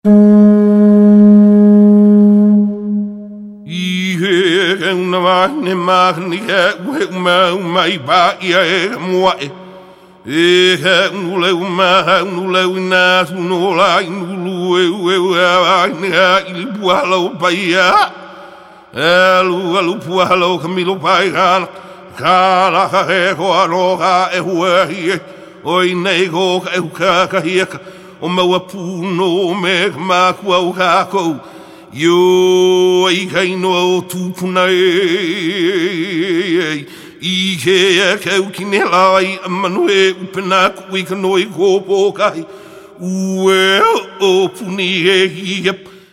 Una magni magni mai ba ia muai e ule uma ina no la inu il bualo paia alu bualo camilo paia kala he ho roha e huai oi nego e ka hieka o mau puno me ma ku ka ko yo I kaino tupuna I ke kau kine lai manue upena kui kanoi ko pokai ue o puni e